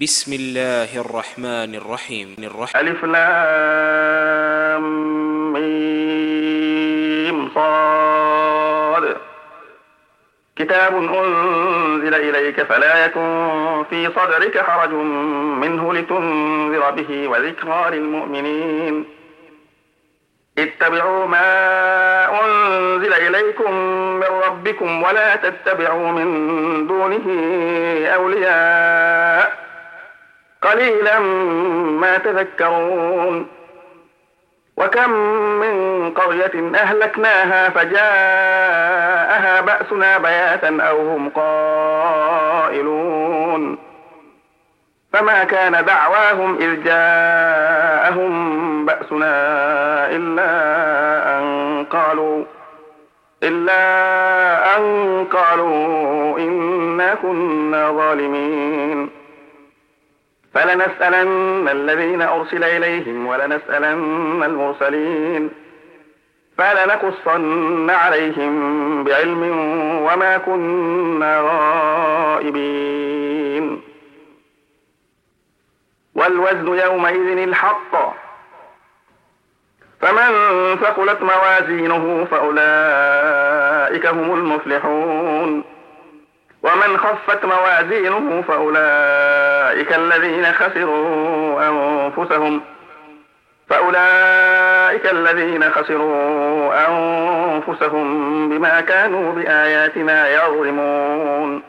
بسم الله الرحمن الرحيم. ألف لام ميم صاد. كتاب أنزل إليك فلا يكن في صدرك حرج منه لتنذر به وذكرى للمؤمنين. اتبعوا ما أنزل إليكم من ربكم ولا تتبعوا من دونه أولياء قليلا ما تذكرون. وكم من قرية أهلكناها فجاءها بأسنا بياتا أو هم قائلون. فما كان دعواهم إذ جاءهم بأسنا إلا أن قالوا إنا كنا ظالمين. فلنسألن الذين أرسل إليهم ولنسألن المرسلين فلنقصن عليهم بعلم وما كنا غائبين. والوزن يومئذ الحق فمن ثقلت موازينه فأولئك هم المفلحون ومن خفت موازينه فأولئك الذين خسروا أنفسهم بما كانوا بآياتنا يظلمون.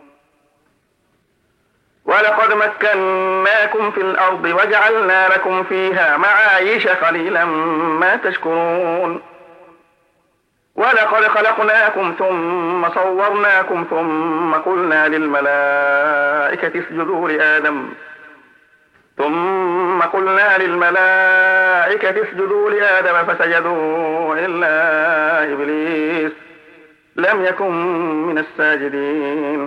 ولقد مكناكم في الأرض وجعلنا لكم فيها معايش قليلا ما تشكرون. ولقد خلقناكم ثم صورناكم ثم قلنا للملائكة اسجدوا لآدم فسجدوا إلا إبليس لم يكن من الساجدين.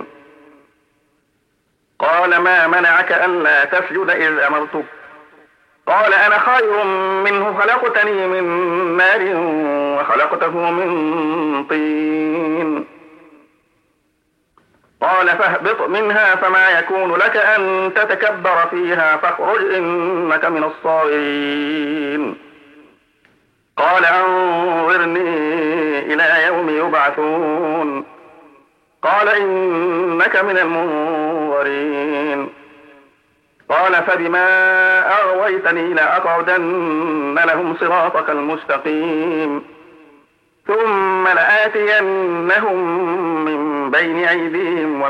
قال ما منعك ألا تسجد إذ أمرتك؟ قال أنا خير منه خلقتني من نار وخلقته من طين. قال فاهبط منها فما يكون لك أن تتكبر فيها فاخرج إنك من الصاغرين. قال أنظرني إلى يوم يبعثون. قال إنك من المنظرين. قال فبما أغويتني لأقعدن لهم صراطك المستقيم ثم لآتينهم من بين أيديهم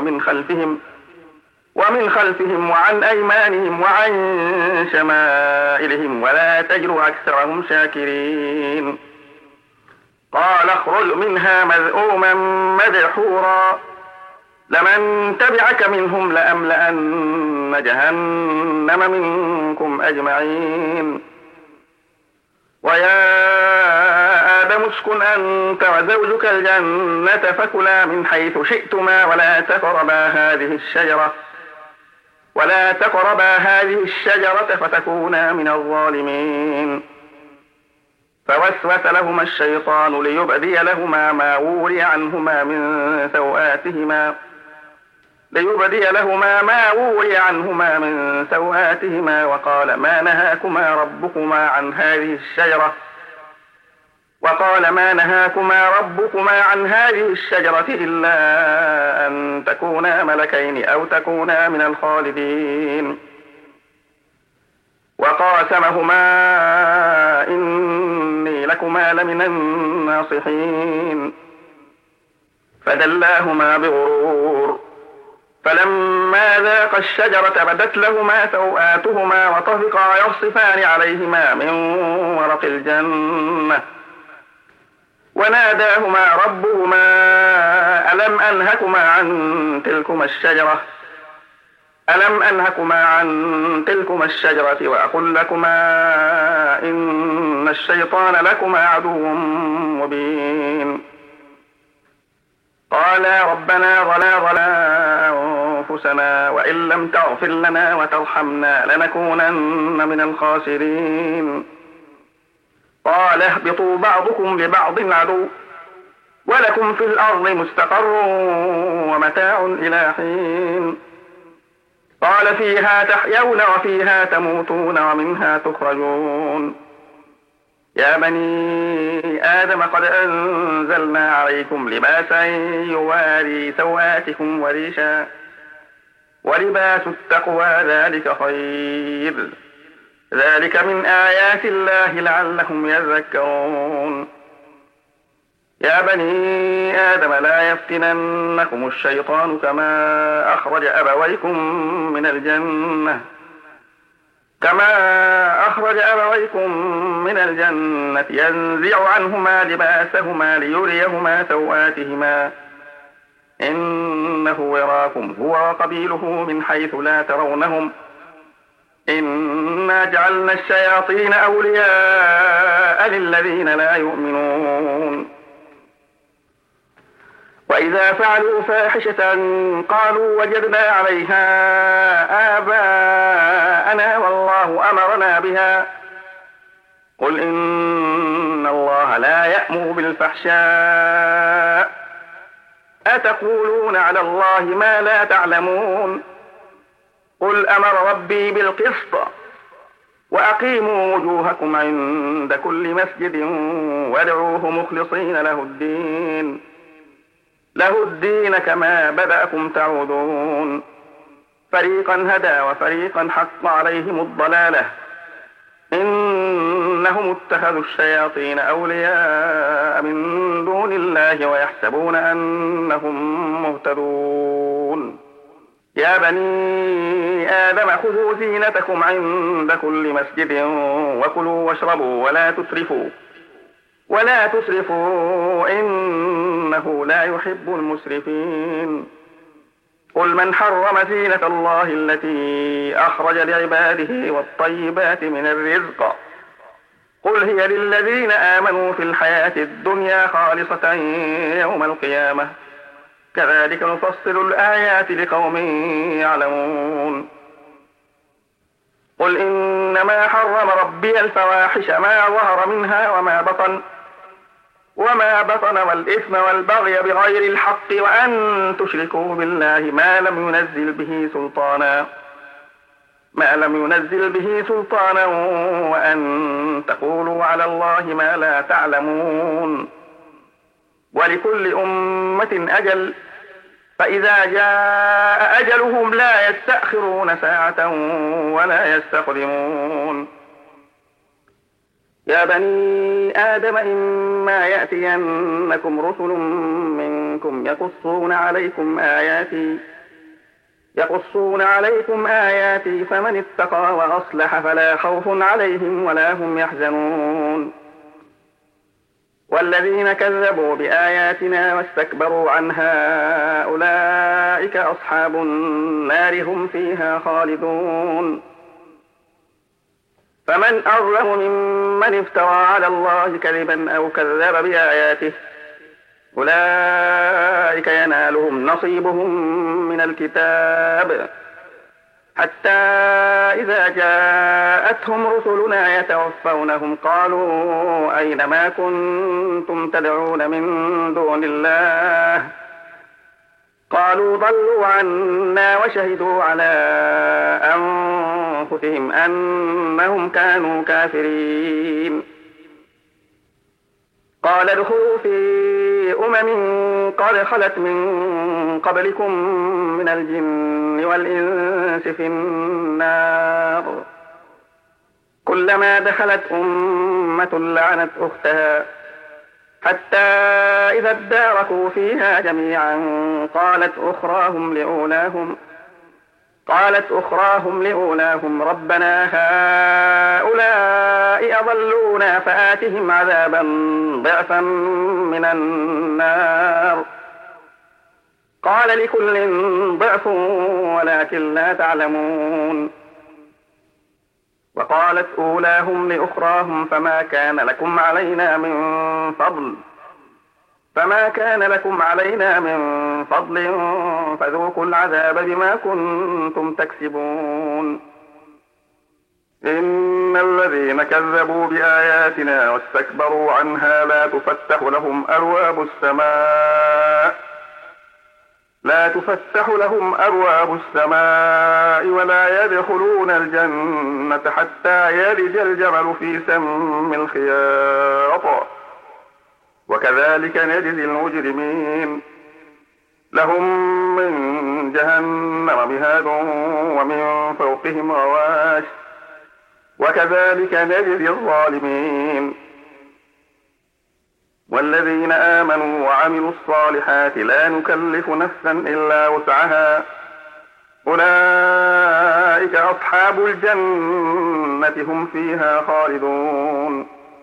ومن خلفهم وعن أيمانهم وعن شمائلهم ولا تجد أكثرهم شاكرين. قال اخرج منها مذءوما مدحورا لمن تبعك منهم لأملأن جهنم منكم أجمعين. ويا آدم اسكن أنت وزوجك الجنة فكلا من حيث شئتما ولا تقربا هذه الشجرة فتكونا من الظالمين. فوسوس لهما الشيطان ليبدي لهما ما وري عنهما من سوآتهما وقال ما نهاكما ربكما عن هذه الشجرة إلا أن تكونا ملكين أو تكونا من الخالدين. وقاسمهما إني لكما لمن الناصحين. فدلاهما بغرور فلما ذاقا الشجرة بدت لهما سوآتهما وطفقا يخصفان عليهما من ورق الجنة وناداهما ربهما ألم أنهكما عن تلكما الشجرة وأقل لكما إن الشيطان لكما عدو مبين. قالا ربنا ظلمنا أنفسنا وإن لم تغفر لنا وترحمنا لنكونن من الخاسرين. قال اهبطوا بعضكم لبعض عدو ولكم في الأرض مستقر ومتاع إلى حين. قال فيها تحيون وفيها تموتون ومنها تخرجون. يا بني آدم قد أنزلنا عليكم لباسا يواري سوآتكم وريشا ولباس التقوى ذلك خير ذلك من آيات الله لعلهم يذكرون. يا بني آدم لا يفتننكم الشيطان كما أخرج أبويكم من الجنة ينزع عنهما لباسهما ليريهما سوآتهما إنه يراكم هو وقبيله من حيث لا ترونهم إنا جعلنا الشياطين أولياء للذين لا يؤمنون. وإذا فعلوا فاحشة قالوا وجدنا عليها آباءنا والله أمرنا بها قل إن الله لا يأمر بالفحشاء أتقولون على الله ما لا تعلمون. قل أمر ربي بالقسط وأقيموا وجوهكم عند كل مسجد وادعوه مخلصين له الدين كما بدأكم تعودون. فريقا هدى وفريقا حق عليهم الضلالة إنهم اتخذوا الشياطين أولياء من دون الله ويحسبون أنهم مهتدون. يا بني آدم خذوا زينتكم عند كل مسجد وكلوا واشربوا ولا تسرفوا إنه لا يحب المسرفين. قل من حرم زينة الله التي أخرج لعباده والطيبات من الرزق قل هي للذين آمنوا في الحياة الدنيا خالصة يوم القيامة كذلك نفصل الآيات لقوم يعلمون. قل إنما حرم ربي الفواحش ما ظهر منها وما بطن والإثم والبغي بغير الحق وأن تشركوا بالله ما لم ينزل به سلطانا وأن تقولوا على الله ما لا تعلمون. ولكل أمة أجل فإذا جاء أجلهم لا يستأخرون ساعة ولا يستقدمون. يا بني آدم إما يأتينكم رسل منكم يقصون عليكم آياتي فمن اتقى وأصلح فلا خوف عليهم ولا هم يحزنون. والذين كذبوا بآياتنا واستكبروا عنها أولئك أصحاب النار هم فيها خالدون. فمن أظلم ممن افترى على الله كذبا أو كذب بآياته أولئك ينالهم نصيبهم من الكتاب حتى إذا جاءتهم رسلنا يتوفونهم قالوا أين ما كنتم تدعون من دون الله قالوا ضلوا عنا وشهدوا على أنفسهم أنهم كانوا كافرين. قال ادخلوا في قد خلت من قبلكم من الجن والإنس في النار كلما دخلت أمة لعنت أختها حتى إذا اداركوا فيها جميعا قالت أخراهم لأولاهم ربنا هؤلاء أضلونا فآتهم عذابا ضعفا من النار قال لكل ضعف ولكن لا تعلمون. وقالت أولاهم لأخراهم فما كان لكم علينا من فضل فذوقوا العذاب بما كنتم تكسبون. إن الذين كذبوا بآياتنا واستكبروا عنها لا تفتح لهم أبواب السماء لا تفتح لهم أبواب السماء ولا يدخلون الجنة حتى يلج الجمل في سم الخياط وكذلك نجزي المجرمين لهم من جهنم مهاد ومن فوقهم غواش وكذلك نجزي الظالمين والذين آمنوا وعملوا الصالحات لا نكلف نفسا إلا وسعها أولئك أصحاب الجنة هم فيها خالدون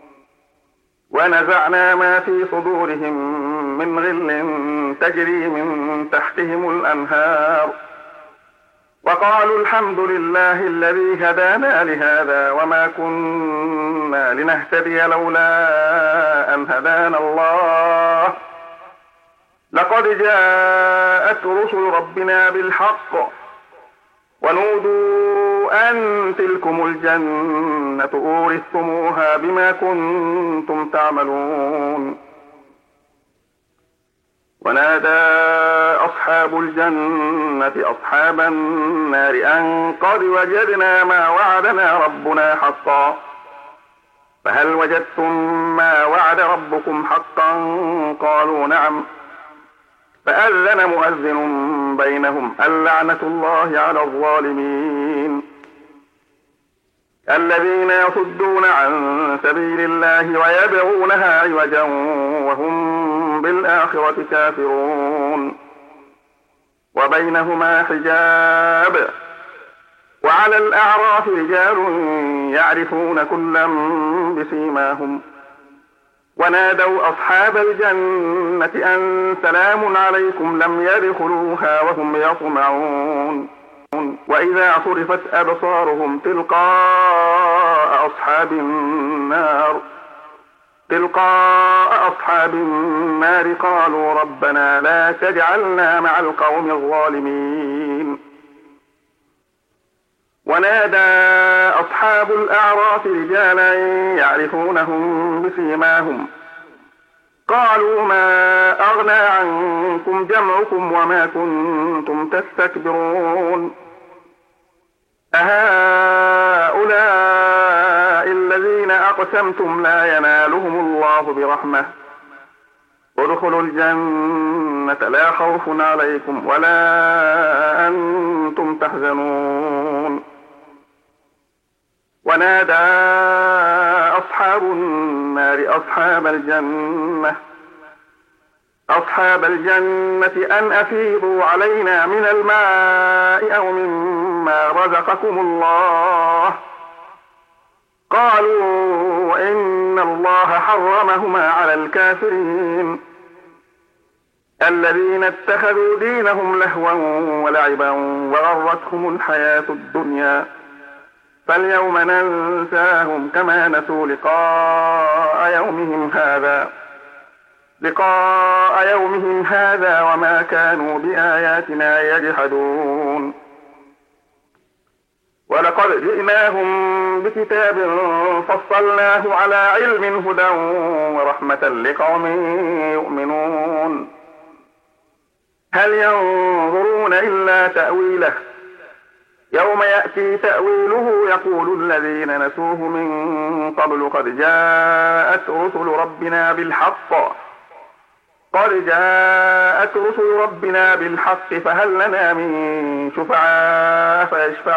ونزعنا ما في صدورهم من غل تجري من تحتهم الأنهار وقالوا الحمد لله الذي هدانا لهذا وما كنا لنهتدي لولا أن هدانا الله لقد جاءت رسل ربنا بالحق ونودوا أن تلكم الجنة أورثتموها بما كنتم تعملون ونادى أصحاب الجنة أصحاب النار أن قد وجدنا ما وعدنا ربنا حقا فهل وجدتم ما وعد ربكم حقا قالوا نعم فأذن مؤذن بينهم اللعنة الله على الظالمين الذين يصدون عن سبيل الله ويبغونها عوجا وهم بالآخرة كافرون وبينهما حجاب وعلى الأعراف رجال يعرفون كلا بسيماهم ونادوا أصحاب الجنة أن سلام عليكم لم يدخلوها وهم يطمعون وإذا صرفت أبصارهم تلقاء أصحاب النار قالوا ربنا لا تجعلنا مع القوم الظالمين ونادى أصحاب الأعراف رجالا يعرفونهم بسيماهم قالوا ما أغنى عنكم جمعكم وما كنتم تستكبرون أهؤلاء الذين أقسمتم لا ينالهم الله برحمة ادخلوا الجنة لا خوف عليكم ولا أنتم تحزنون ونادى أصحاب النار أصحاب الجنة أن أفيضوا علينا من الماء أو مما رزقكم الله قالوا إن الله حرمهما على الكافرين الذين اتخذوا دينهم لهوا ولعبا وغرتهم الحياة الدنيا فاليوم ننساهم كما نسوا لقاء يومهم هذا وما كانوا بآياتنا يجحدون ولقد جئناهم بكتاب فصلناه على علم هدى ورحمة لقوم يؤمنون هل ينظرون إلا تأويله يوم يأتي تأويله يقول الذين نسوه من قبل قد جاءت رسل ربنا بالحق فهل لنا من شفعاء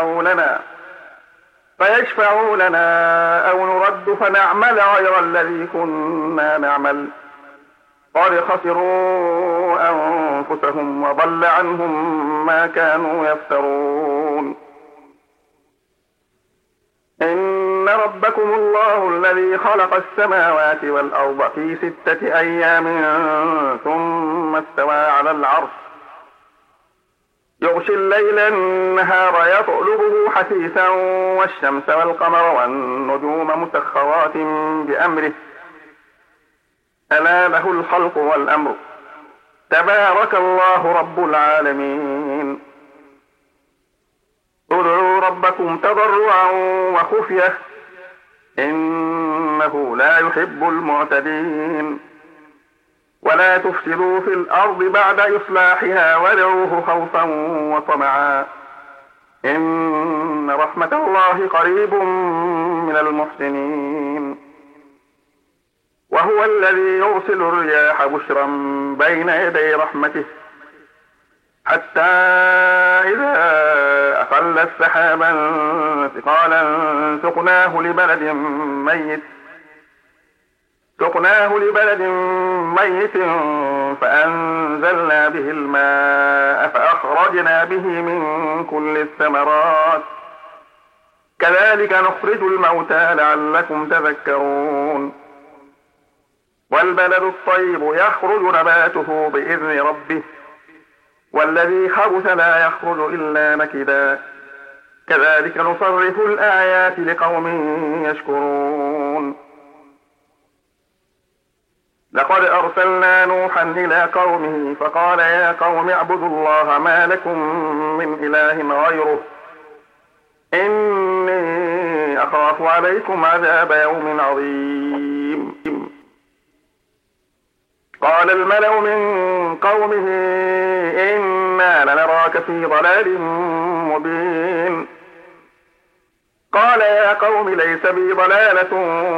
فيشفعوا لنا أو نرد فنعمل غير الذي كنا نعمل قد خسروا أنفسهم وضل عنهم ما كانوا يفترون إن ربكم الله الذي خلق السماوات والأرض في 6 أيام ثم استوى على العرش يغشي الليل النهار يطلبه حثيثا والشمس والقمر والنجوم مسخرات بأمره ألا له الخلق والأمر تبارك الله رب العالمين ادعوا ربكم تضرعا وخفية إنه لا يحب المعتدين ولا تفسدوا في الأرض بعد إصلاحها وادعوه خوفا وطمعا إن رحمة الله قريب من المحسنين. وهو الذي يرسل الرياح بشرا بين يدي رحمته حتى إذا أقلت سحابا ثقالا سقناه لبلد ميت فأنزلنا به الماء فأخرجنا به من كل الثمرات كذلك نخرج الموتى لعلكم تذكرون. والبلد الطيب يخرج نباته بإذن ربه والذي خبث لا يخرج إلا نكدا كذلك نصرف الآيات لقوم يشكرون. لقد أرسلنا نوحا إلى قومه فقال يا قوم اعبدوا الله ما لكم من إله غيره إني أخاف عليكم عذاب يوم عظيم. قال الملأ من قومه إنا لنراك في ضلال مبين. قال يا قوم ليس بي ضلالة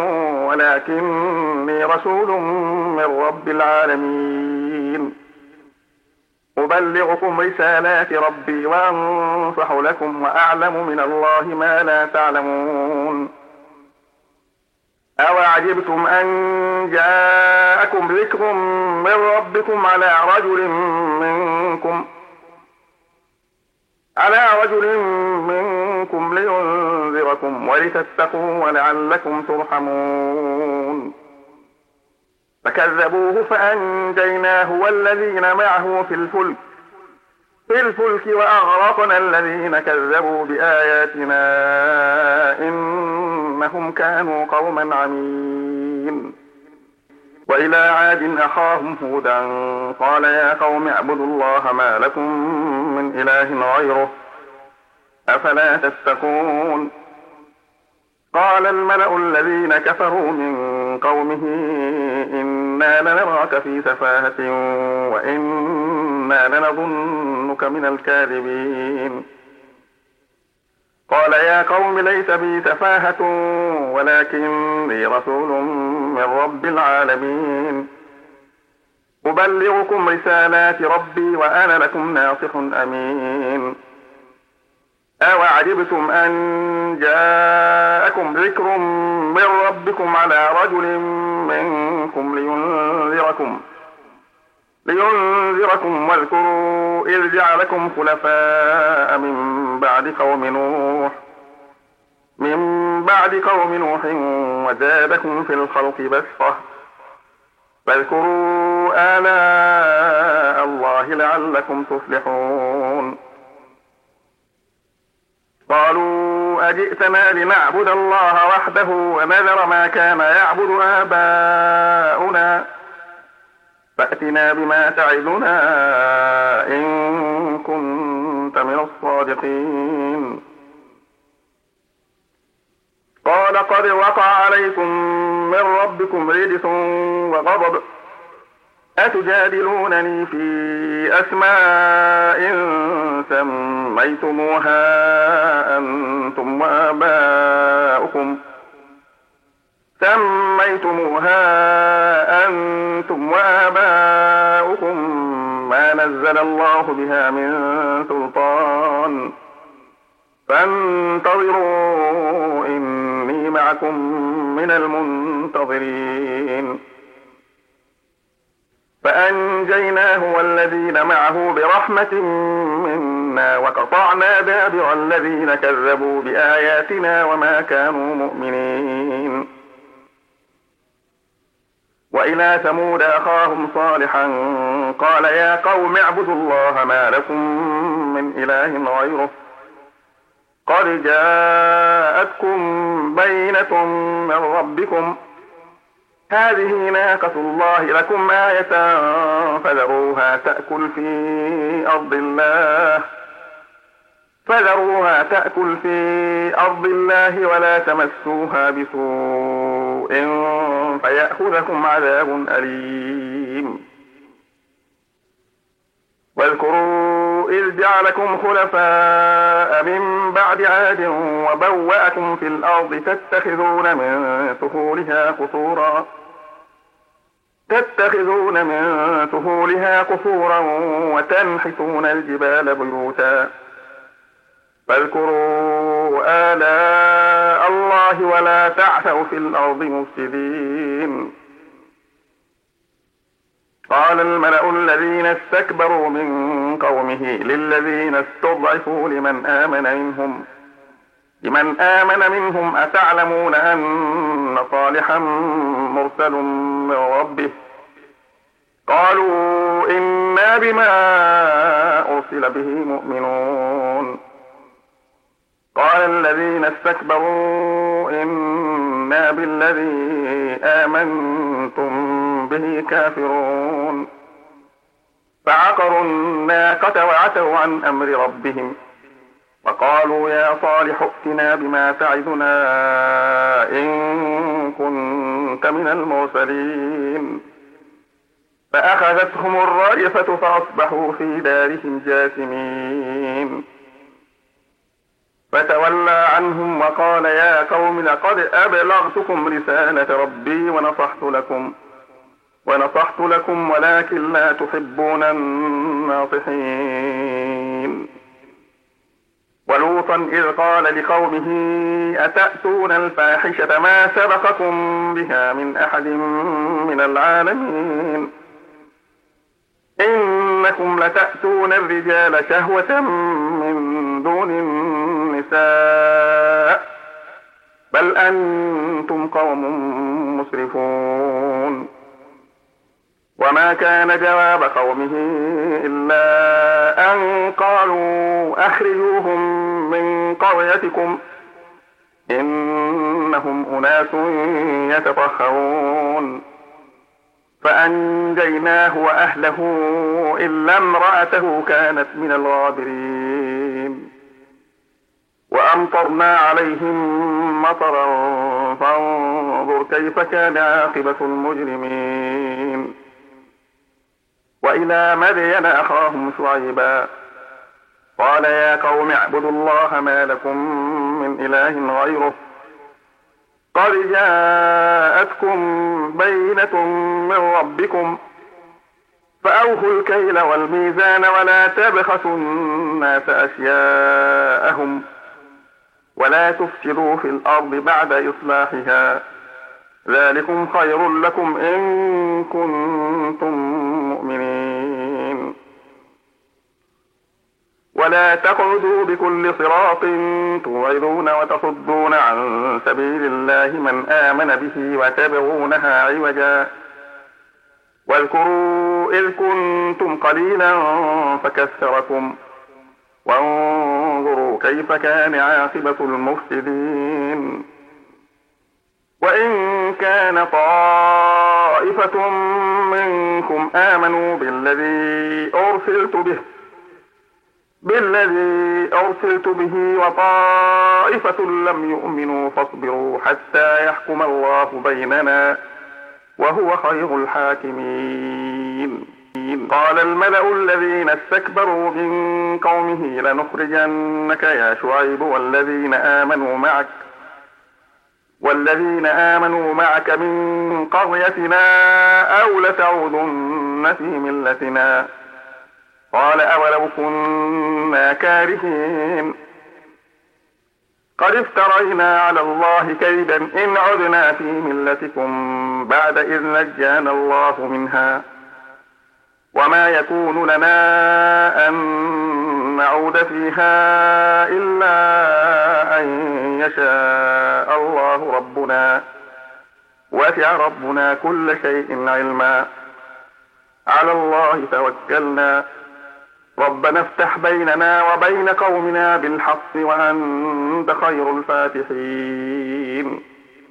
ولكني رسول من رب العالمين أبلغكم رسالات ربي وأنصح لكم وأعلم من الله ما لا تعلمون. أوعجبتم أن جاءكم ذكر من ربكم على رجل منكم لينذركم ولتتقوا ولعلكم ترحمون. فكذبوه فأنجيناه والذين معه في الفلك وأغرقنا الذين كذبوا بآياتنا إنهم كانوا قوما عمين. وإلى عاد أخاهم هودا قال يا قوم اعبدوا الله ما لكم من إله غيره أفلا تتقون. قال الملأ الذين كفروا من قومه إنا لنراك في سفاهة وإنا لنظنك من الكاذبين. قال يا قوم ليس بي سفاهة ولكني رسول من رب العالمين أبلغكم رسالات ربي وأنا لكم ناصح أمين. أوعجبتم أن جاءكم ذكر من ربكم على رجل منكم لينذركم واذكروا إذ جعلكم خلفاء من بعد قوم نوح وزادكم في الخلق بسطة فاذكروا آلاء الله لعلكم تفلحون. قالوا أجئتنا لنعبد الله وحده ونذر ما كان يعبد آباؤنا فأتنا بما تعدنا إن كنت من الصادقين. قال قد وقع عليكم من ربكم رجس وغضب أتجادلونني في أسماء سميتموها أنتم وآباؤكم ما نزل الله بها من سلطان فانتظروا إني معكم من المنتظرين. فأنجيناه والذين معه برحمة منا وقطعنا دابر الذين كذبوا بآياتنا وما كانوا مؤمنين. وإلى ثمود أخاهم صالحا قال يا قوم اعبدوا الله ما لكم من إله غيره قد جاءتكم بينة من ربكم هذه ناقة الله لكم آية فذروها تأكل في أرض الله ولا تمسوها بسوء فيأخذكم عذاب أليم. واذكروا إذ جعلكم خلفاء من بعد عاد وبوأكم في الأرض تتخذون من سهولها قصورا وتنحتون الجبال بيوتا فاذكروا آلاء الله ولا تعثوا في الأرض مفسدين. قال الملأ الذين استكبروا من قومه للذين استضعفوا لمن آمن منهم أتعلمون أن صالحا مرسل من ربه؟ قالوا إنا بما أرسل به مؤمنون. قال الذين استكبروا إنا بالذي آمنتم به كافرون. فعقروا الناقة وعتوا عن أمر ربهم وقالوا يا صالح ائتنا بما تعدنا إن كنت من المرسلين. فأخذتهم الرجفة فأصبحوا في دارهم جاثمين. فتولى عنهم وقال يا قوم لقد أبلغتكم رسالة ربي ونصحت لكم ولكن لا تحبون الناصحين. ولوطا إذ قال لقومه أتأتون الفاحشة ما سبقكم بها من أحد من العالمين إنكم لتأتون الرجال شهوة من دون النساء بل أنتم قوم مسرفون. وما كان جواب قومه إلا أن قالوا أخرجوهم من قريتكم إنهم أناس يتطهرون. فأنجيناه وأهله إلا امرأته كانت من الغابرين. وأمطرنا عليهم مطرا فانظر كيف كان عاقبة المجرمين. وإلى مدين أخاهم شعيبا قال يا قوم اعبدوا الله ما لكم من إله غيره قد جاءتكم بينة من ربكم فأوفوا الكيل والميزان ولا تبخسوا الناس أشياءهم ولا تفسدوا في الأرض بعد إصلاحها ذلكم خير لكم إن كنتم مؤمنين. ولا تقعدوا بكل صراط توعدون وتصدون عن سبيل الله من آمن به وتبغونها عوجا واذكروا إذ كنتم قليلا فكثركم وانظروا كيف كان عاقبة المفسدين. وإن كان طائفة منكم آمنوا بالذي أرسلت به وطائفة لم يؤمنوا فاصبروا حتى يحكم الله بيننا وهو خير الحاكمين. قال الملأ الذين استكبروا من قومه لنخرجنك يا شعيب والذين آمنوا معك من قريتنا أو لتعودن في ملتنا قال أولو كنا كارهين قد افترينا على الله كيدا إن عدنا في ملتكم بعد إذ نجانا الله منها وما يكون لنا أن نعود فيها إلا أن يشاء الله ربنا وسع ربنا كل شيء علما على الله توكلنا ربنا افتح بيننا وبين قومنا بالحق وأنت خير الفاتحين.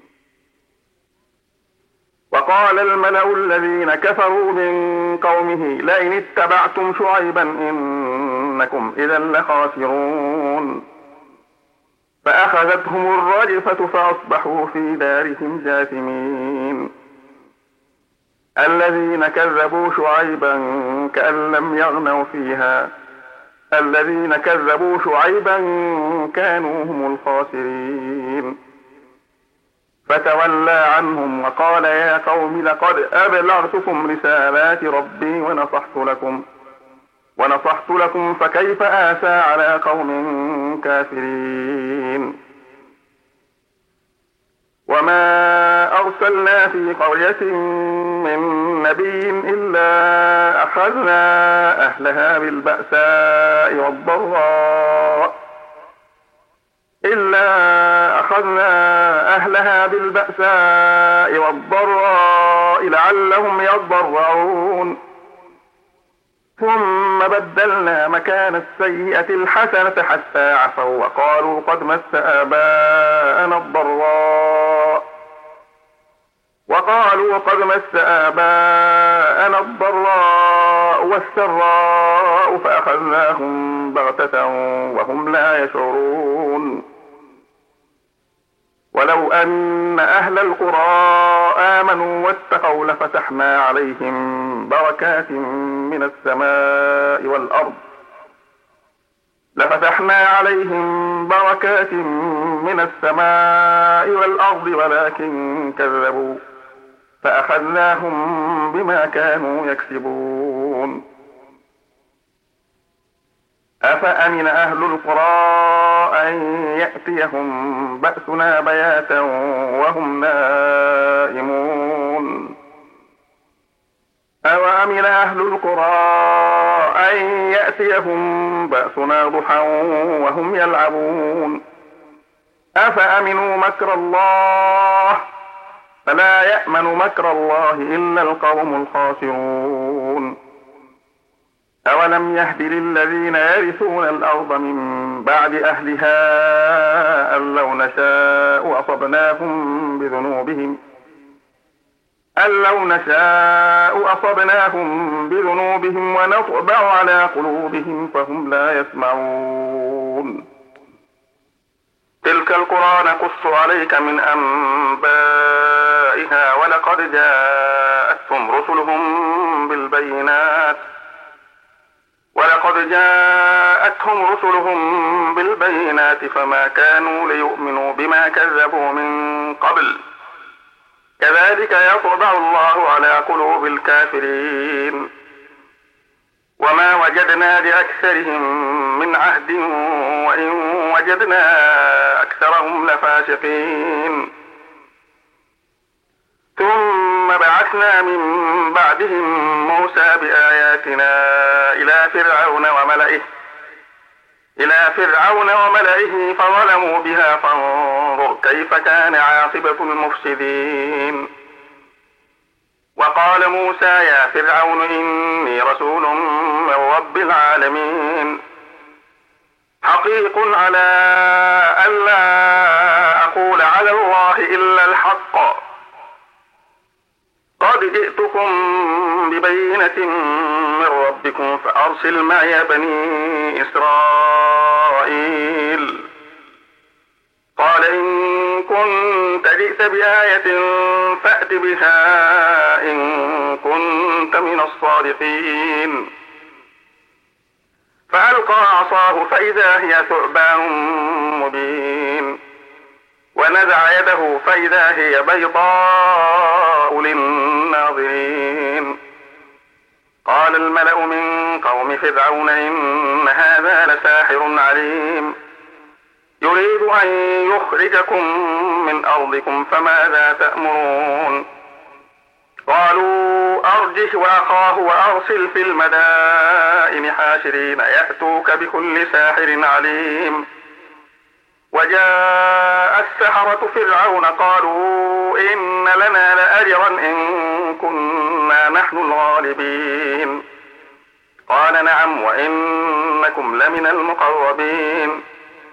وقال الملأ الذين كفروا من قومه لئن اتبعتم شعيبا إنكم إذا لخاسرون. فأخذتهم الرجفة فأصبحوا في دارهم جاثمين. الذين كذبوا شعيبا كأن لم يغنوا فيها الذين كذبوا شعيبا كانوا هم الخاسرين. فتولى عنهم وقال يا قوم لقد أبلغتكم رسالات ربي ونصحت لكم فكيف آسى على قوم كافرين. وما أرسلنا في قرية من نبي إلا أخذنا أهلها بالبأساء والضراء لعلهم يضرعون. ثم بدلنا مكان السيئة الحسنة حتى عفوا وقالوا قد مس آباءنا الضراء والسراء فأخذناهم بغتة وهم لا يشعرون. ولو أن أهل القرى آمنوا واتقوا لفتحنا عليهم بركات من السماء والأرض ولكن كذبوا فأخذناهم بما كانوا يكسبون. أفأمن أهل القرى أن يأتيهم بأسنا بياتا وهم نائمون. أوأمن أهل القرى أن يأتيهم بأسنا ضحى وهم يلعبون. أفأمنوا مكر الله فلا يأمن مكر الله إلا القوم الخاسرون. أولم يهد للذين يرثون الأرض من بعد أهلها أن لو نشاء أصبناهم بذنوبهم ونطبع على قلوبهم فهم لا يسمعون. تلك القرى نقص عليك من أنبائها ولقد جاءتهم رسلهم بالبينات فما كانوا ليؤمنوا بما كذبوا من قبل كذلك يطبع الله على قلوب الكافرين. وما وجدنا لأكثرهم من عهد وإن وجدنا أكثرهم لفاسقين. ثم بعثنا من بعدهم موسى بآياتنا إلى فرعون وملئه فظلموا بها فانظر كيف كان عاقبة المفسدين. وقال موسى يا فرعون إني رسول من رب العالمين حقيق على ألا أقول على الله إلا الحق قد جئتكم ببينة من ربكم فأرسل معي بني إسرائيل. قال إن كنت جئت بآية فأت بها إن كنت من الصادقين. فألقى عصاه فإذا هي ثعبان مبين ونزع يده فإذا هي بيضاء للناظرين. قال الملأ من قوم فرعون إن هذا لساحر عليم يريد أن يخرجكم من أرضكم فماذا تأمرون. قالوا أرجه وأخاه وأرسل في المدائن حاشرين يأتوك بكل ساحر عليم. وجاء السحرة فرعون قالوا إن لنا لأجرا إن كنا نحن الغالبين. قال نعم وإنكم لمن المقربين.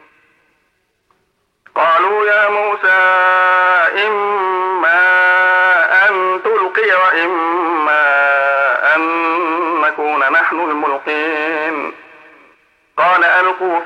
قالوا يا موسى إما أن تلقي وإما أن نكون نحن الملقين. قال ألقوا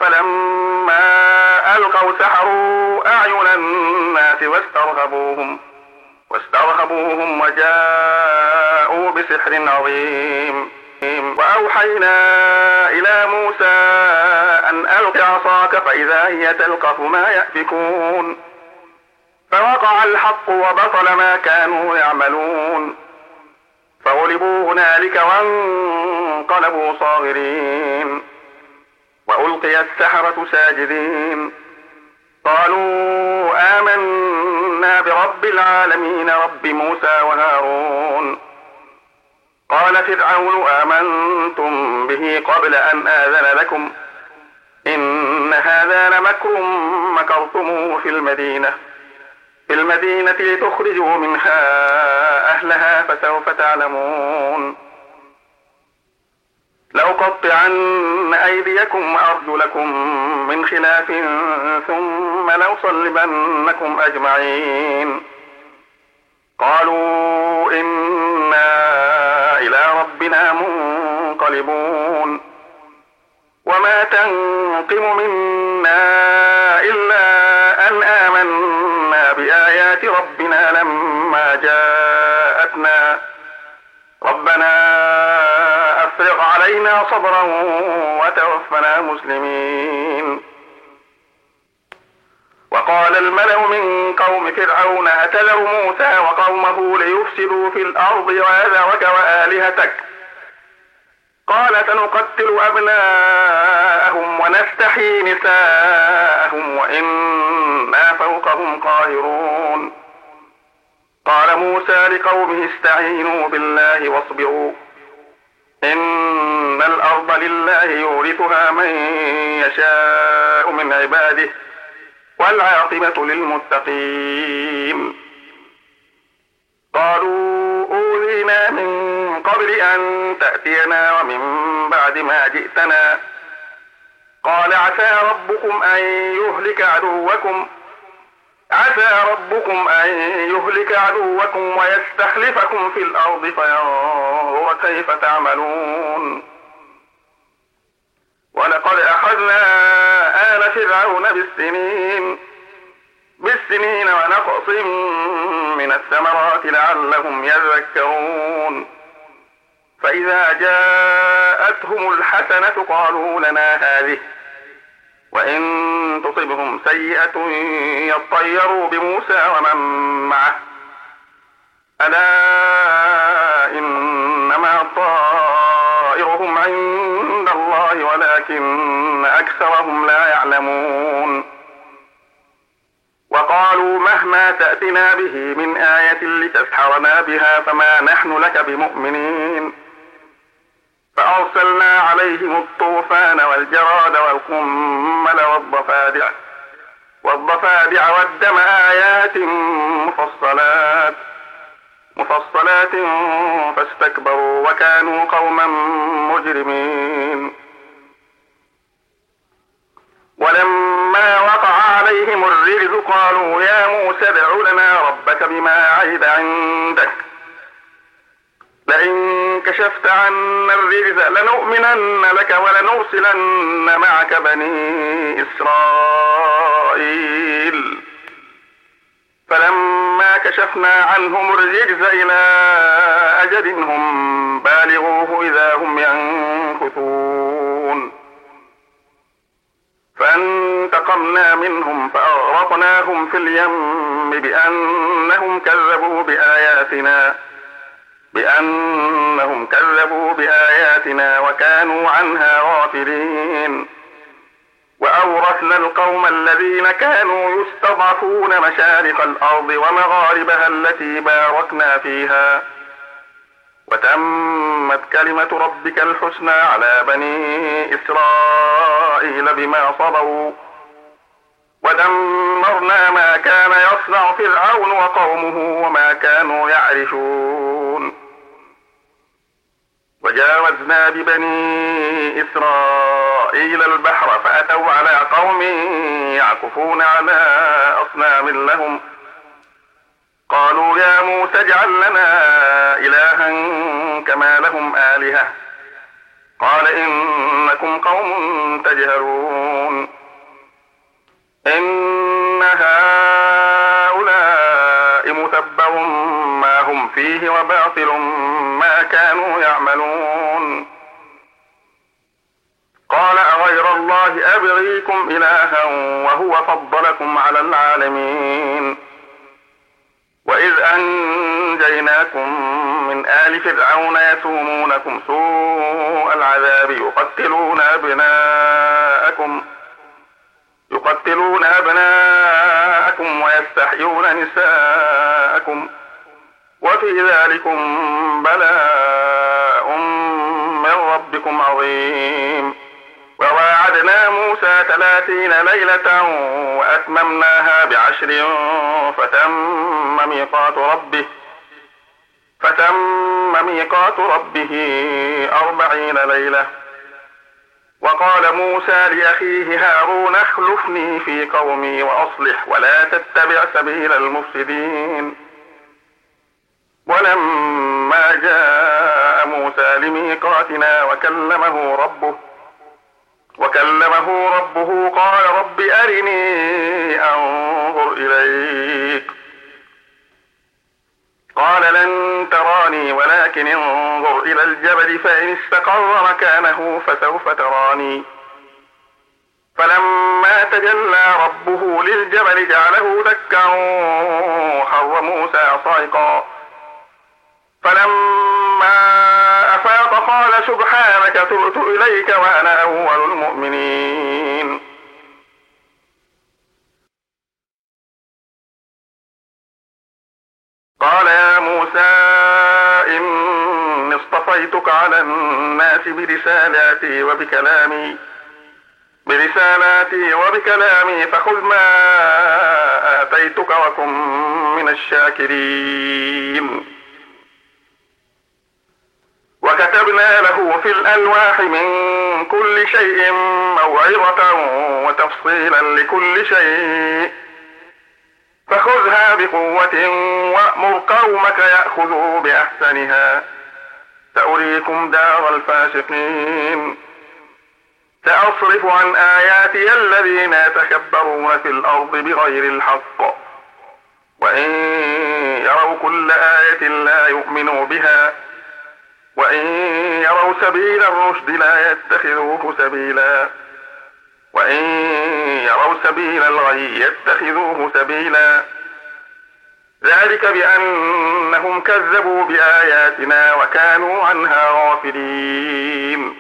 فلما ألقوا سحروا أعين الناس واسترهبوهم وجاءوا بسحر عظيم. وأوحينا إلى موسى أن ألق عصاك فإذا هي تلقف ما يأفكون فوقع الحق وبطل ما كانوا يعملون فغلبوا هنالك وانقلبوا صاغرين وألقي السحرة ساجدين قالوا آمنا برب العالمين رب موسى وهارون. قال فرعون آمنتم به قبل أن آذن لكم إن هذا لمكر مكرتموه في المدينة لتخرجوا منها أهلها فسوف تعلمون. لأقطعن أيديكم وأرجلكم من خلاف ثم لأصلبنكم أجمعين. قالوا إنا إلى ربنا منقلبون. وما تنقم منا إلا أن آمنا بآيات ربنا لما جاءتنا ربنا أفرغ علينا صبرا وتوفنا مسلمين. وقال الملأ من قوم فرعون أتذر موسى وقومه ليفسدوا في الأرض ويذرك وآلهتك قال سنقتل أبناءهم ونستحيي نساءهم وإنا فوقهم قاهرون. قال موسى لقومه استعينوا بالله واصبروا إن الأرض لله يورثها من يشاء من عباده والعاقبة للمتقين. قالوا أوذينا من قبل أن تأتينا ومن بعد ما جئتنا قال عسى ربكم أن يهلك عدوكم ويستخلفكم في الأرض فينظر كيف تعملون. ولقد أخذنا آل فرعون بالسنين ونقص من الثمرات لعلهم يذكرون. فإذا جاءتهم الحسنة قالوا لنا هذه وإن تصبهم سيئة يطيروا بموسى ومن معه ألا إنما طائرهم عند الله ولكن أكثرهم لا يعلمون. وقالوا مهما تأتنا به من آية لتسحرنا بها فما نحن لك بمؤمنين. فأرسلنا عليهم الطوفان والجراد والقمل والضفادع والدم آيات مفصلات فاستكبروا وكانوا قوما مجرمين. ولما وقع عليهم الرجز قالوا يا موسى ادع لنا ربك بما عهد عندك لئن كشفت عنا الرجز لنؤمنن لك ولنرسلن معك بني إسرائيل. فلما كشفنا عنهم الرجز إلى أجل هم بالغوه إذا هم ينكثون. فانتقمنا منهم فأغرقناهم في اليم بأنهم كذبوا بآياتنا وكانوا عنها غافلين. وأورثنا القوم الذين كانوا يستضعفون مشارق الأرض ومغاربها التي باركنا فيها وتمت كلمة ربك الحسنى على بني إسرائيل بما صبروا ودمرنا ما كان يصنع فرعون وقومه وما كانوا يعرشون. وجاوزنا ببني إسرائيل البحر فأتوا على قوم يعكفون على أصنام لهم قالوا يا موسى اجعل لنا إلها كما لهم آلهة قال إنكم قوم تجهلون. إن هؤلاء متبر ما هم فيه وباطل ما كانوا يعملون. قال أغير الله أبغيكم إلها وهو فضلكم على العالمين. وإذ أنجيناكم من آل فرعون يسومونكم سوء العذاب يقتلون أبناءكم ويستحيون نساءكم وفي ذلكم بلاء من ربكم عظيم. وواعدنا موسى 30 ليلة وأتممناها ب10 فتم ميقات ربه 40 ليلة. وقال موسى لأخيه هارون اخلفني في قومي وأصلح ولا تتبع سبيل المفسدين. ولما جاء موسى لميقاتنا وكلمه ربه قال رب أرني أنظر إليك. قال لن تراني ولكن انظر إلى الجبل فإن استقر مكانه فسوف تراني. فلما تجلى ربه للجبل جعله دكا وخر موسى صعقا. فلما أفاق قال سبحانك تبت إليك وأنا أول المؤمنين. قال يا موسى إني اصطفيتك على الناس برسالاتي وبكلامي فخذ ما آتيتك وكن من الشاكرين. وكتبنا له في الألواح من كل شيء موعظة وتفصيلا لكل شيء فخذها بقوة وأمر قومك يأخذوا بأحسنها سأريكم دار الفاسقين. سأصرف عن آياتي الذين يتكبرون في الأرض بغير الحق وإن يروا كل آية لا يؤمنوا بها وإن يروا سبيل الرشد لا يتخذوه سبيلا وإن يروا سبيل الغي يتخذوه سبيلا. ذلك بأنهم كذبوا بآياتنا وكانوا عنها غافلين.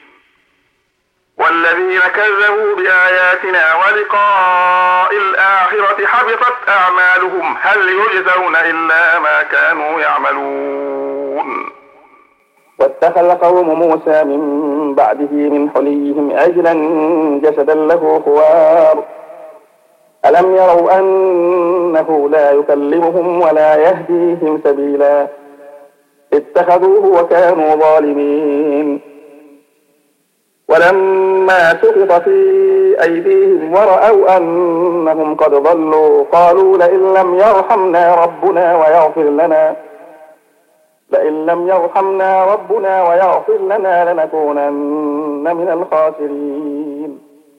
والذين كذبوا بآياتنا ولقاء الآخرة حبطت أعمالهم هل يجزون إلا ما كانوا يعملون. واتخذ قوم موسى من بعده من حليهم عجلا جسدا له خوار ألم يروا أنه لا يكلمهم ولا يهديهم سبيلا اتخذوه وكانوا ظالمين. ولما سقط في أيديهم ورأوا أنهم قد ضلوا قالوا لئن لم يرحمنا ربنا ويغفر لنا لنكونن من الخاسرين.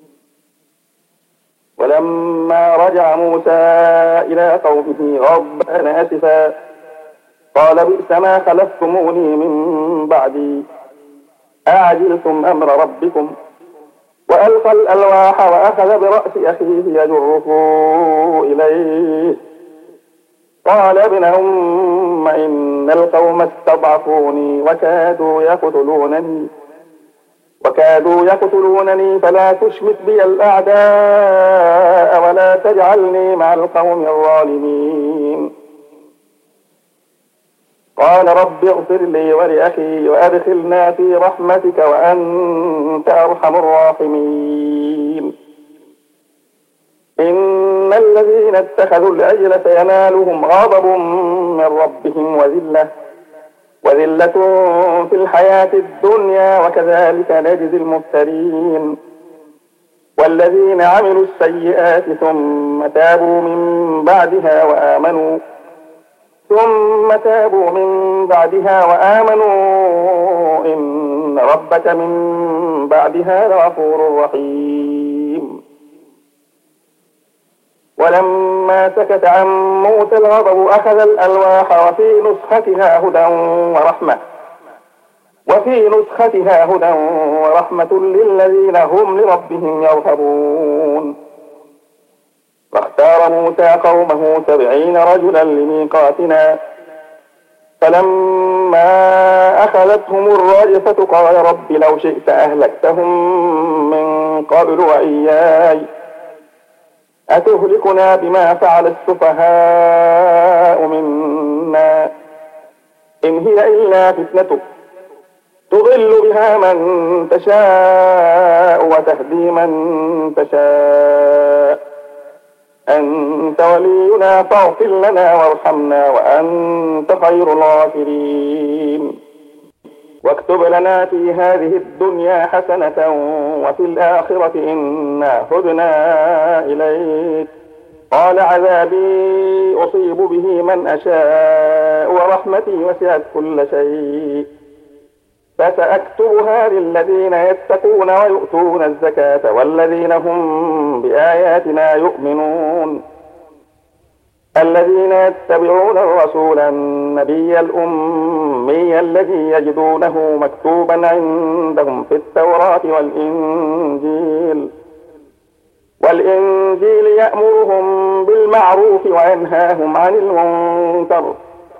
ولما رجع موسى إلى قومه غضبان آسفا قال بئس ما خلفتموني من بعدي أعجلتم أمر ربكم وألقى الألواح وأخذ برأس أخيه يجره إليه قال ابن أم إن القوم استضعفوني وكادوا يقتلونني فلا تشمت بي الأعداء ولا تجعلني مع القوم الظالمين. قال رب اغفر لي ولأخي وأدخلنا في رحمتك وأنت أرحم الراحمين. إن الذين اتخذوا العجل سينالهم غضب من ربهم وذلة في الحياة الدنيا وكذلك نجزي المفترين. والذين عملوا السيئات ثم تابوا من بعدها وآمنوا إن ربك من بعدها لغفور رحيم. ولما سكت عن موسى الغضب أخذ الألواح وفي نسختها هدى ورحمة للذين هم لربهم يرهبون. فاختار موسى قومه 70 رجلا لميقاتنا، فلما أخذتهم الرجفة قال رب لو شئت أهلكتهم من قبل وإياي أتهلكنا بما فعل السفهاء منا إن هي إلا فتنتك تضل بها من تشاء وتهدي من تشاء أنت ولينا فاغفر لنا وارحمنا وأنت خير الغافرين. واكتب لنا في هذه الدنيا حسنة وفي الآخرة إنا هدنا إليك. قال عذابي أصيب به من أشاء ورحمتي وسعت كل شيء فسأكتبها للذين يتقون ويؤتون الزكاة والذين هم بآياتنا يؤمنون. الذين يتبعون الرسول النبي الأمي الذي يجدونه مكتوبا عندهم في التوراة والإنجيل يأمرهم بالمعروف وينهاهم عن المنكر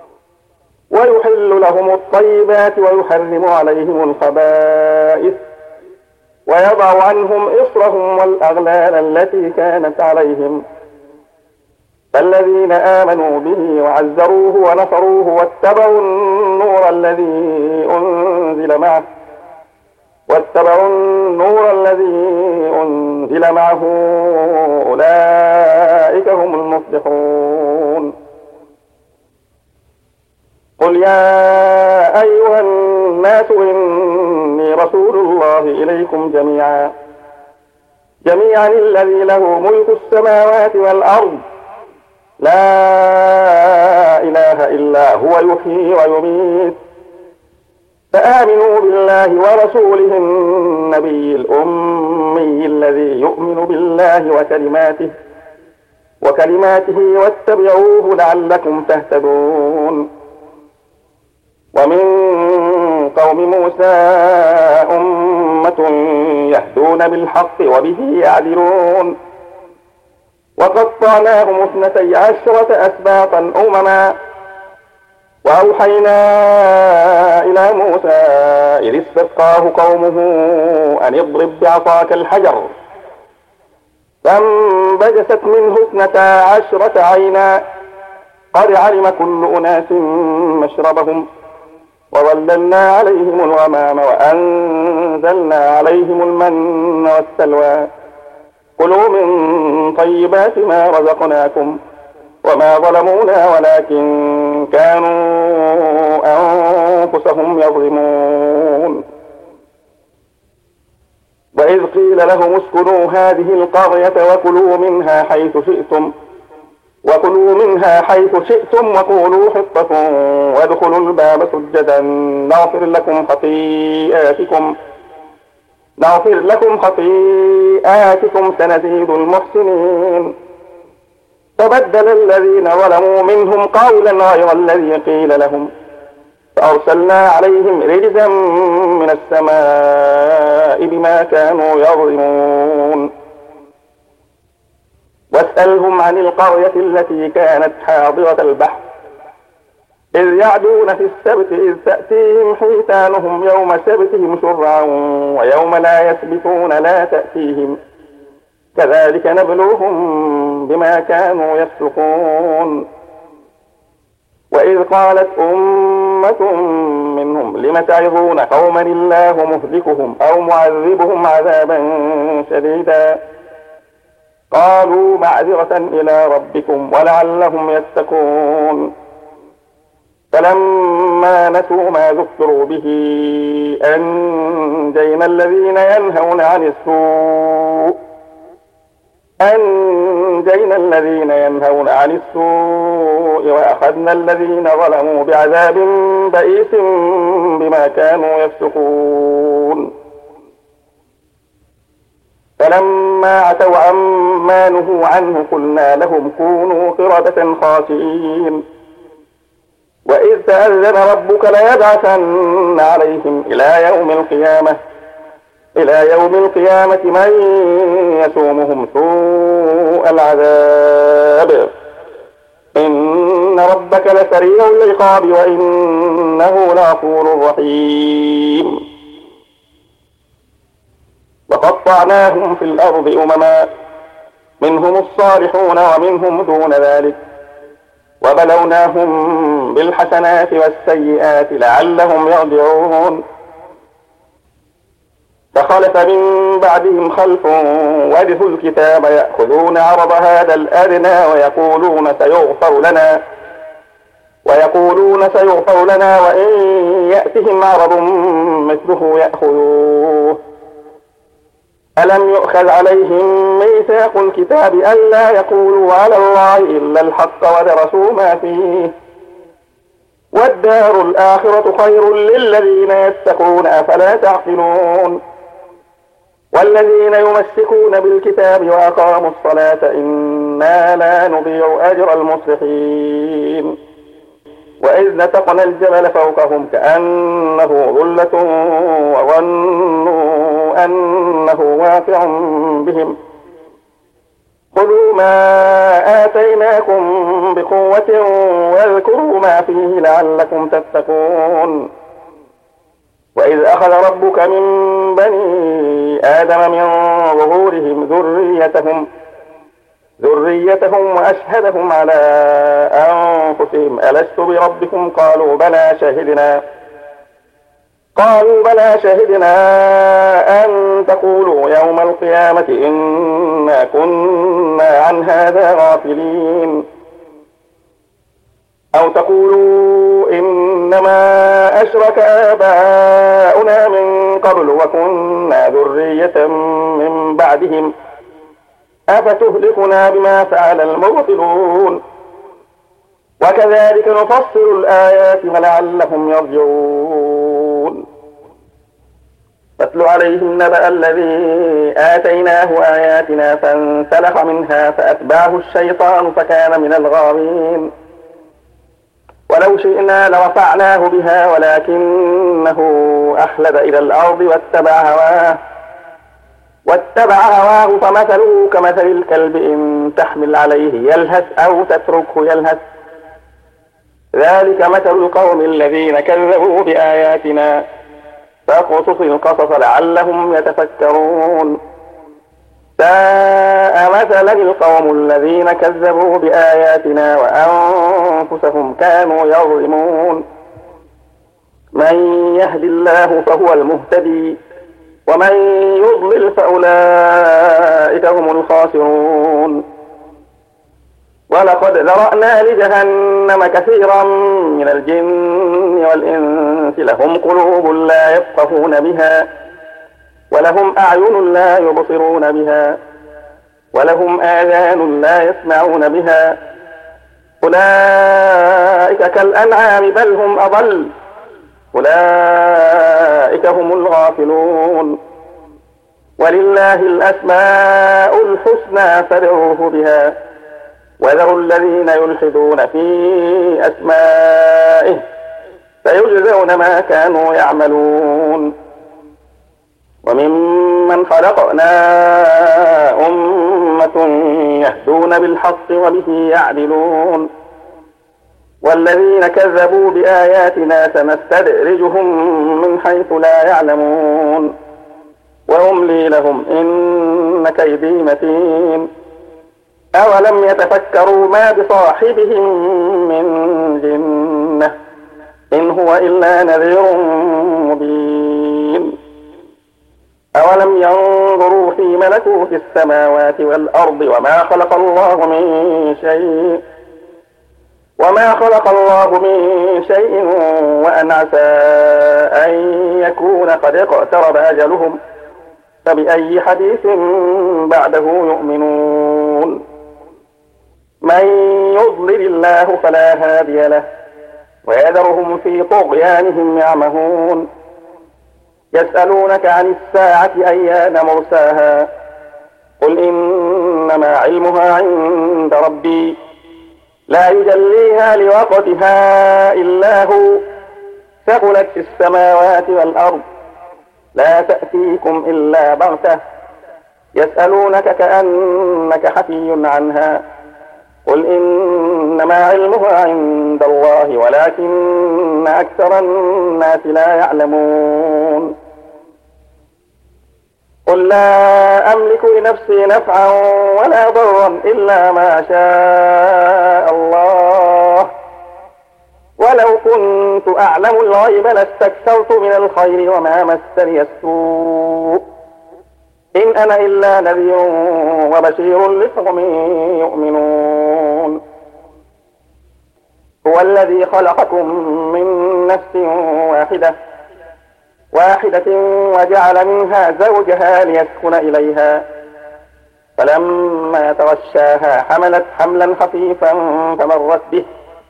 ويحل لهم الطيبات ويحرم عليهم الخبائث ويضع عنهم إصرهم والأغلال التي كانت عليهم. فالذين آمنوا به وعزروه ونصروه واتبعوا النور الذي أنزل معه أولئك هم المفلحون. قل يا أيها الناس إني رسول الله إليكم جميعا الذي له ملك السماوات والأرض لا إله إلا هو يحيي ويميت. فآمنوا بالله ورسوله النبي الأمي الذي يؤمن بالله وكلماته واتبعوه لعلكم تهتدون. ومن قوم موسى أمة يهدون بالحق وبه يعدلون. وقطعناهم 12 أسباطا أمما وأوحينا إلى موسى إذ استسقاه قومه أن اضرب بعصاك الحجر فانبجست منه 12 عينا قد علم كل أناس مشربهم وظللنا عليهم الغمام وأنزلنا عليهم المن والسلوى كلوا من طيبات ما رزقناكم وما ظلمونا ولكن كانوا أنفسهم يظلمون. وإذ قيل لهم اسكنوا هذه القرية وكلوا منها حيث شئتم وقولوا حطة وادخلوا الباب سجدا نغفر لكم خطيئاتكم سنزيد المحسنين. فبدل الذين ظلموا منهم قولا غير الذي قيل لهم فأرسلنا عليهم رجزا من السماء بما كانوا يظلمون. واسألهم عن القرية التي كانت حاضرة البحر إذ يعدون في السبت إذ تأتيهم حيتانهم يوم سبتهم شرعا ويوم لا يسبتون لا تأتيهم كذلك نبلوهم بما كانوا يفسقون. وإذ قالت أمة منهم لم تعظون قوما الله مهلكهم أو معذبهم عذابا شديدا قالوا معذرة إلى ربكم ولعلهم يتقون. فلما نسوا ما ذكروا به أنجينا الذين ينهون عن السوء وأخذنا الذين ظلموا بعذاب بئيس بما كانوا يفسقون. فلما عتوا عما نهوا عنه قلنا لهم كونوا قردة خاسئين وإذ تأذن ربك ليبعثن عليهم إلى يوم القيامة من يسومهم سوء العذاب إن ربك لسريع العقاب وإنه لغفور رحيم وقطعناهم في الأرض أمما منهم الصالحون ومنهم دون ذلك وبلوناهم بالحسنات والسيئات لعلهم يرجعون فخلف من بعدهم خلف ورثوا الكتاب يأخذون عرض هذا الأدنى ويقولون سيغفر لنا وإن يأتهم عرض مثله يأخذوه ألم يؤخذ عليهم ميثاق الكتاب ألا يقولوا على الله إلا الحق ودرسوا ما فيه والدار الآخرة خير للذين يتقون أفلا تعقلون والذين يمسكون بالكتاب وأقاموا الصلاة إنا لا نضيع أجر المصلحين وإذ نتقنا الجبل فوقهم كأنه ظلة وظنوا أنه واقع بهم خذوا ما آتيناكم بقوة واذكروا ما فيه لعلكم تتقون وإذ أخذ ربك من بني آدم من ظهورهم ذريتهم وأشهدهم على أنفسهم ألست بربكم قالوا بلى شهدنا أن تقولوا يوم القيامة إنا كنا عن هذا غافلين أو تقولوا إنما أشرك آباؤنا من قبل وكنا ذرية من بعدهم أفتهلكنا بما فعل المبطلون وكذلك نفصل الآيات ولعلهم يرجعون فاتل عليهم نبأ الذي آتيناه آياتنا فانسلخ منها فأتبعه الشيطان فكان من الغاوين ولو شئنا لرفعناه بها ولكنه أخلد إلى الأرض واتبع هواه فمثله كمثل الكلب إن تحمل عليه يلهث أو تتركه يلهث ذلك مثل القوم الذين كذبوا بآياتنا فاقصص القصص لعلهم يتفكرون ساء مثلا القوم الذين كذبوا بآياتنا وأنفسهم كانوا يظلمون من يهد الله فهو المهتدي ومن يضلل فأولئك هم الخاسرون ولقد ذرأنا لجهنم كثيرا من الجن والإنس لهم قلوب لا يفقهون بها ولهم أعين لا يبصرون بها ولهم آذان لا يسمعون بها أولئك كالأنعام بل هم أضل أولئك هم الغافلون ولله الأسماء الحسنى فادعوه بها وذروا الذين يلحدون في أسمائه سيجزون ما كانوا يعملون وممن خلقنا أمة يهدون بالحق وبه يعدلون والذين كذبوا بآياتنا سنستدرجهم من حيث لا يعلمون وأملي لهم إن كيدي متين أولم يتفكروا ما بصاحبهم من جنة إن هو إلا نذير مبين أولم ينظروا في ملكوت السماوات والأرض وما خلق الله من شيء وأن عسى أن يكون قد اقترب أجلهم فبأي حديث بعده يؤمنون من يضلل الله فلا هادي له ويذرهم في طغيانهم يعمهون يسألونك عن الساعة أيان مرساها قل إنما علمها عند ربي لا يجليها لوقتها إلا هو ثقلت في السماوات والأرض لا تأتيكم إلا بغتة يسألونك كأنك حفي عنها قل إنما علمها عند الله ولكن أكثر الناس لا يعلمون قل لا أملك لنفسي نفعا ولا ضرا إلا ما شاء الله ولو كنت أعلم الغيب لاستكثرت من الخير وما مسني السوء إن أنا إلا نذير وبشير لقوم يؤمنون هو الذي خلقكم من نفس واحدة وجعل منها زوجها ليسكن إليها فلما تغشاها حملت حملا خفيفا فمرت به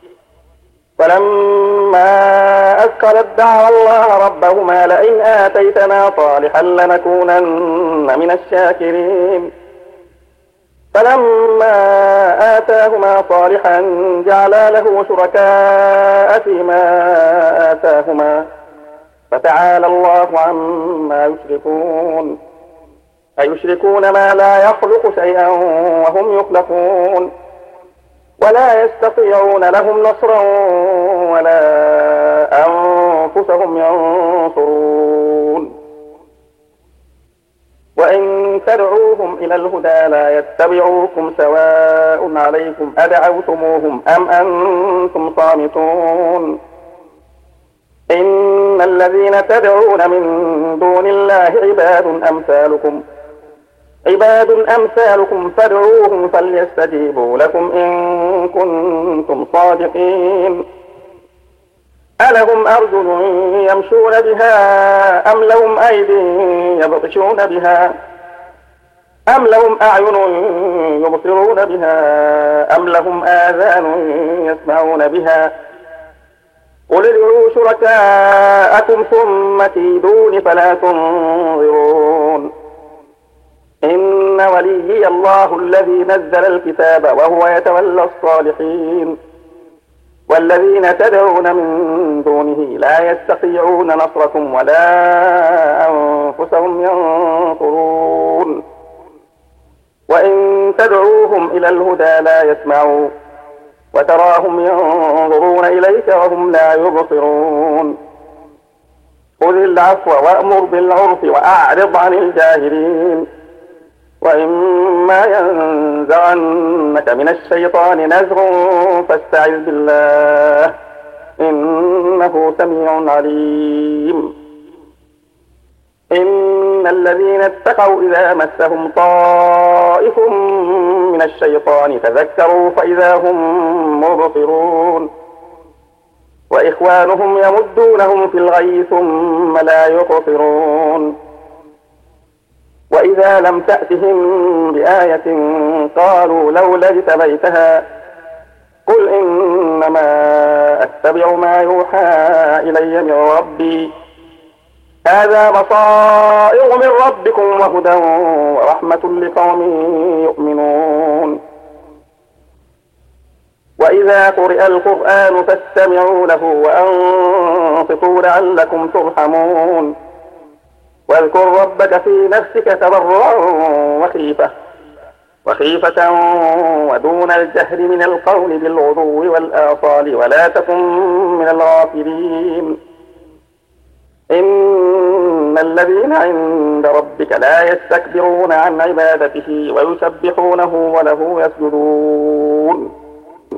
فلما أثقلت دعوا الله ربهما لئن آتيتنا صالحا لنكونن من الشاكرين فلما آتاهما صالحا جعلا له شركاء فيما آتاهما فتعالى الله عما يشركون أيشركون ما لا يخلق شيئا وهم يخلقون ولا يستطيعون لهم نصرا ولا أنفسهم ينصرون وإن تدعوهم إلى الهدى لا يتبعوكم سواء عليكم أدعوتموهم أم أنتم صامتون إن الذين تدعون من دون الله عباد أمثالكم فادعوهم فليستجيبوا لكم إن كنتم صادقين ألهم أرجل يمشون بها أم لهم أيد يبطشون بها أم لهم أعين يبصرون بها أم لهم آذان يسمعون بها قل ادعوا شركاءكم ثم كيدون فلا تنظرون إن وليي الله الذي نزل الكتاب وهو يتولى الصالحين والذين تدعون من دونه لا يستطيعون نصركم ولا أنفسهم ينصرون وإن تدعوهم إلى الهدى لا يسمعوا وتراهم ينظرون إليك وهم لا يبصرون خذ العفو وأمر بالعرف وأعرض عن الجاهلين وإما ينزغنك من الشيطان نزغ فاستعذ بالله إنه سميع عليم إن الذين اتقوا إذا مسهم طائف من الشيطان تذكروا فإذا هم مبصرون وإخوانهم يمدونهم في الغي ثم لا يقصرون وإذا لم تأتهم بآية قالوا لولا اجتبيتها قل إنما أتبع ما يوحى إلي من ربي هذا بصائر من ربكم وهدى ورحمة لقوم يؤمنون وإذا قرئ القرآن فاستمعوا له وأنصتوا لعلكم ترحمون واذكر ربك في نفسك تضرعا وخيفة ودون الجهر من القول بالغدو والآصال ولا تكن من الغافلين إن الذين عند ربك لا يستكبرون عن عبادته ويسبحونه وله يسجدون